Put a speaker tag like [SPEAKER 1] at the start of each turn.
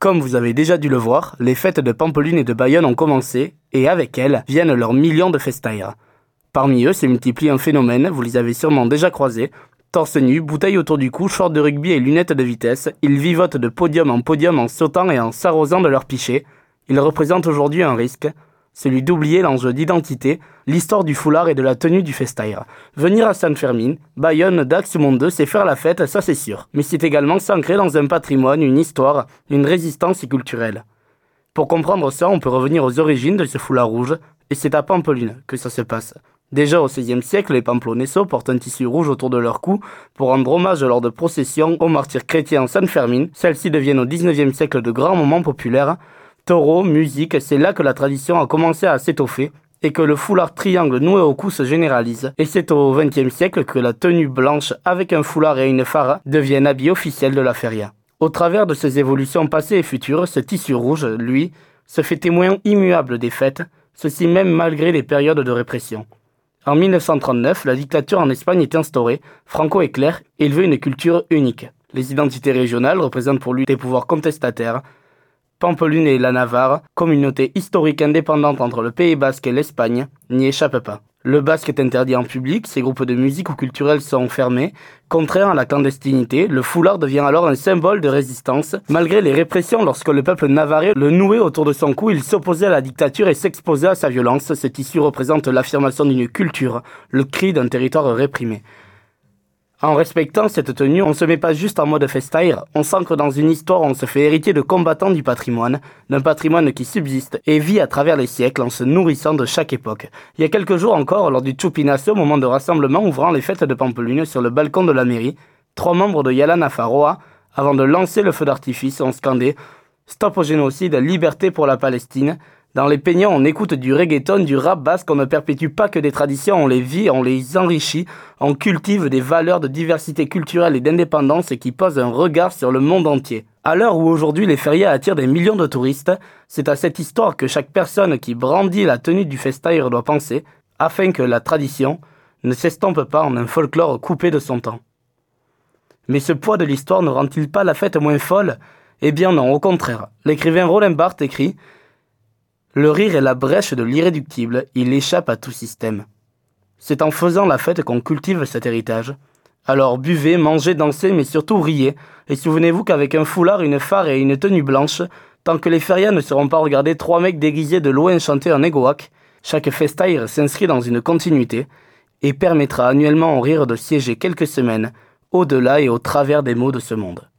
[SPEAKER 1] Comme vous avez déjà dû le voir, les fêtes de Pampelune et de Bayonne ont commencé, et avec elles viennent leurs millions de festaires. Parmi eux, s'est multiplié un phénomène, vous les avez sûrement déjà croisés. Torse nu, bouteille autour du cou, short de rugby et lunettes de vitesse, ils vivotent de podium en sautant et en s'arrosant de leur piché. Ils représentent aujourd'hui un risque, celui d'oublier l'enjeu d'identité, l'histoire du foulard et de la tenue du festaire. Venir à Sainte-Fermine, Bayonne, Dax ou Mondeux, c'est faire la fête, ça c'est sûr. Mais c'est également s'ancrer dans un patrimoine, une histoire, une résistance culturelle. Pour comprendre ça, on peut revenir aux origines de ce foulard rouge, et c'est à Pampelune que ça se passe. Déjà au XVIe siècle, les Pamplonessos portent un tissu rouge autour de leur cou pour rendre hommage lors de processions aux martyrs chrétiens en Sainte-Fermine. Celles-ci deviennent au XIXe siècle de grands moments populaires. Taureaux, musique, c'est là que la tradition a commencé à s'étoffer et que le foulard triangle noué au cou se généralise. Et c'est au XXe siècle que la tenue blanche avec un foulard et une fara devient l'habit officiel de la feria. Au travers de ces évolutions passées et futures, ce tissu rouge, lui, se fait témoin immuable des fêtes, ceci même malgré les périodes de répression. En 1939, la dictature en Espagne est instaurée. Franco est clair, il veut une culture unique. Les identités régionales représentent pour lui des pouvoirs contestataires. Pampelune et la Navarre, communauté historique indépendante entre le Pays Basque et l'Espagne, n'y échappent pas. Le basque est interdit en public, ses groupes de musique ou culturels sont fermés. Contraire à la clandestinité, le foulard devient alors un symbole de résistance. Malgré les répressions, lorsque le peuple navarrais le nouait autour de son cou, il s'opposait à la dictature et s'exposait à sa violence. Ce tissu représente l'affirmation d'une culture, le cri d'un territoire réprimé. En respectant cette tenue, on ne se met pas juste en mode festaire, on s'ancre dans une histoire où on se fait héritier de combattants du patrimoine, d'un patrimoine qui subsiste et vit à travers les siècles en se nourrissant de chaque époque. Il y a quelques jours encore, lors du Chupinazo, moment de rassemblement ouvrant les fêtes de Pampelune sur le balcon de la mairie, 3 membres de Yala Nafarroa, avant de lancer le feu d'artifice, ont scandé « Stop au génocide, liberté pour la Palestine ». Dans les peignants, on écoute du reggaeton, du rap basque, on ne perpétue pas que des traditions, on les vit, on les enrichit, on cultive des valeurs de diversité culturelle et d'indépendance et qui posent un regard sur le monde entier. À l'heure où aujourd'hui les férias attirent des millions de touristes, c'est à cette histoire que chaque personne qui brandit la tenue du festaire doit penser, afin que la tradition ne s'estompe pas en un folklore coupé de son temps. Mais ce poids de l'histoire ne rend-il pas la fête moins folle ? Eh bien non, au contraire. L'écrivain Roland Barthes écrit « Le rire est la brèche de l'irréductible, il échappe à tout système. » C'est en faisant la fête qu'on cultive cet héritage. Alors buvez, mangez, dansez, mais surtout riez. Et souvenez-vous qu'avec un foulard, une fare et une tenue blanche, tant que les férias ne seront pas regardés 3 mecs déguisés de loin chanter un égoac, chaque festaire s'inscrit dans une continuité et permettra annuellement au rire de siéger quelques semaines, au-delà et au travers des maux de ce monde.